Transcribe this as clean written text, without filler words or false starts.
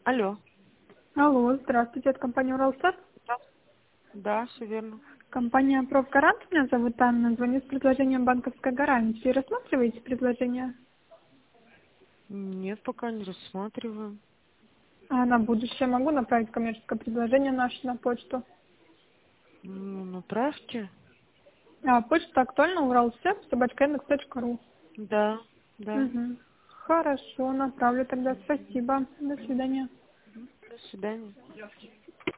Алло. Алло, здравствуйте, это компания Уралстат. Да, все верно. Компания Профгарант, меня зовут Анна, звоню с предложением банковской гарантии. Рассматриваете предложение? Нет, пока не рассматриваем. А на будущее могу направить коммерческое предложение наше на почту. Ну, направьте. Почта актуальна, уралстат@яндекс.ру. Да, да. Угу. Хорошо, направлю тогда. Спасибо. До свидания. До свидания.